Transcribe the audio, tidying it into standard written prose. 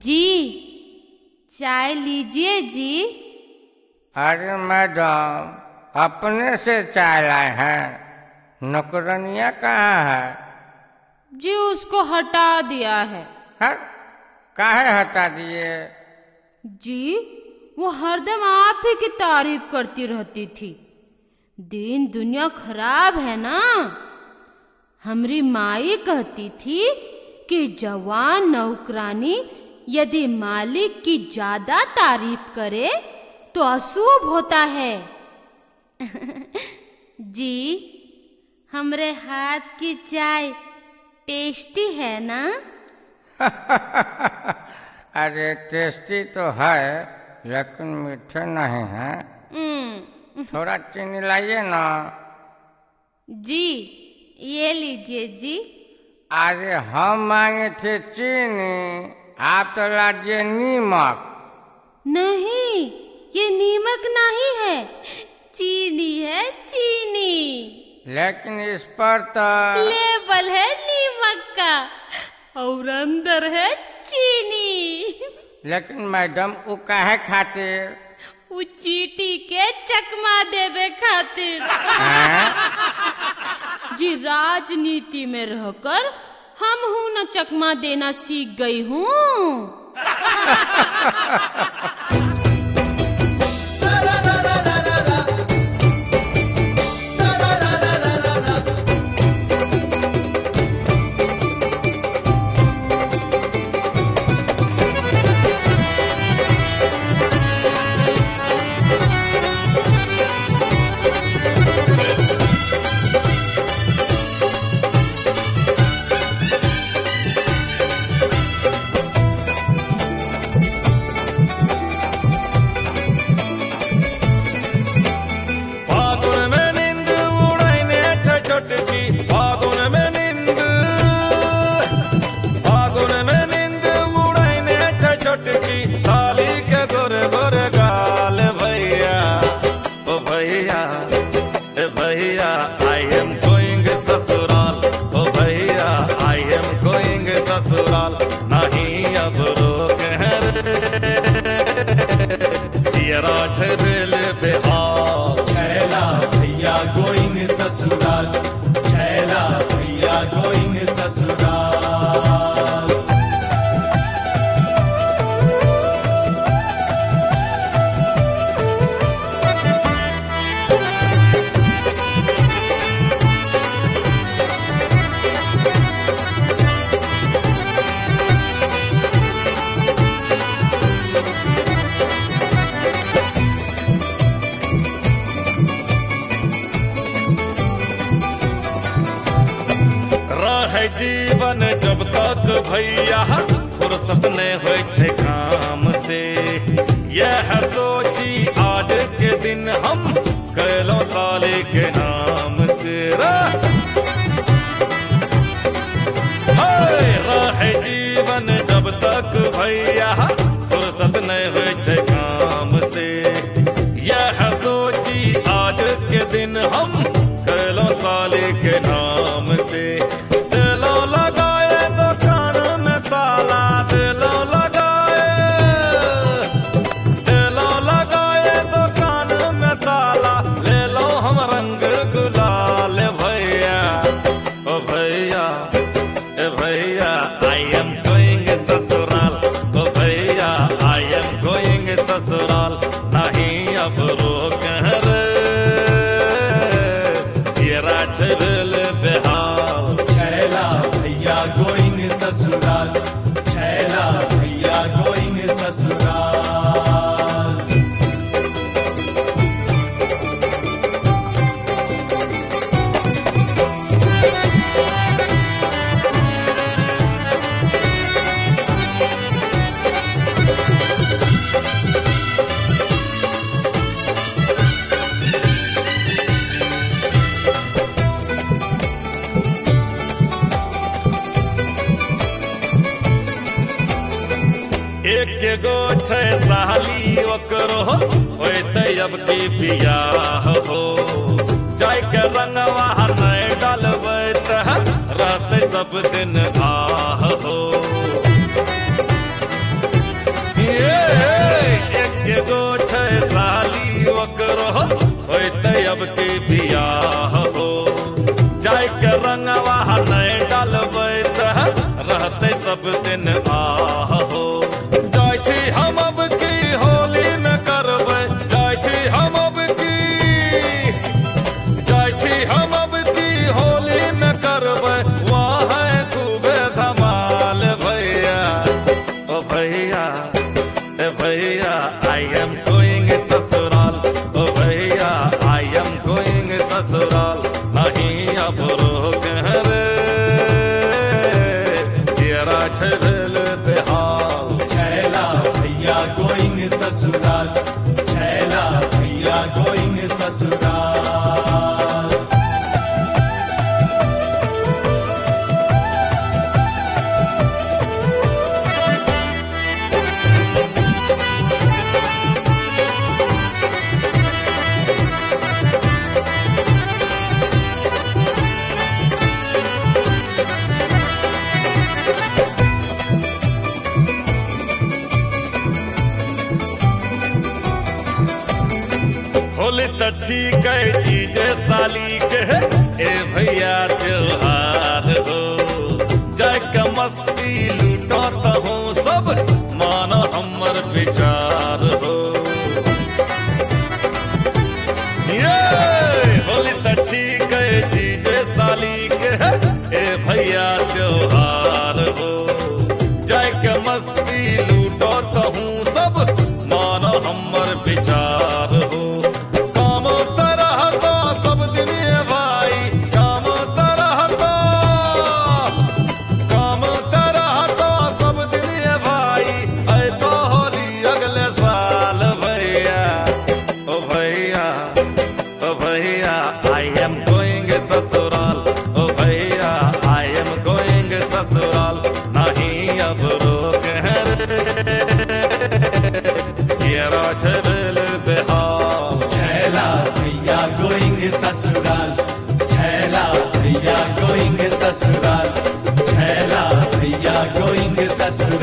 जी चाय लीजिए जी। अरे मैडम, अपने से चाय लाए हैं, नौकरानिया कहाँ है? जी उसको हटा दिया है। हर काहे हटा दिए? जी वो हरदम आप ही की तारीफ करती रहती थी। दिन दुनिया खराब है ना। हमारी माई कहती थी कि जवान नौकरानी यदि मालिक की ज्यादा तारीफ करे तो अशुभ होता है। जी हमरे हाथ की चाय टेस्टी है ना? अरे टेस्टी तो है, लेकिन मीठे नहीं है। थोड़ा चीनी लाइए ना। जी ये लीजिए जी। अरे हम मांगे थे चीनी, आप तो ला दिए नीमक। नहीं ये नीमक नहीं है, चीनी है चीनी। लेकिन इस पर तो लेबल है नीमक का और अंदर है चीनी। लेकिन मैडम वो काहे खातिर? वो चीटी के चकमा देवे खातिर। जी राजनीति में रहकर हम हूँ न चकमा देना सीख गई हूँ। जीवन जब तक भैया फुर्सत ने हो काम से, यह सोची आज के दिन हम कैलो साले के नाम से। रहे जीवन जब तक भैया फुर्सत ने हो काम से, यह सोची आज के दिन हम कैलो साले के नाम से। गो छह साली ओकरो होते अब की बियाह हो, जाय के रंगवा नहीं डालबैत रहते सब दिन आह हो। होली तछी गए चीजे साली के ए भैया त्योहार हो जय के मस्ती लूटो तो हो सब मानो हमर विचार हो ये होली तछी गए चीजे साली के ए भैया त्योहार हो जय के मस्ती लूटो तो हूँ सब मानो हमर विचार हो काम तरह तो सब दिन भाई काम तरह तो सब दिन भाई ऐ तो होली अगले साल भैया ओ भैया ओ भैया आई एम गोइंग ससुराल ओ भैया आई एम गोइंग ससुराल नहीं अब रोक है तेरा छबल बेहाल छैला भैया गोइंग ससुराल छैला भैया गोइंग ससुराल छैला भैया गोइंग ससुराल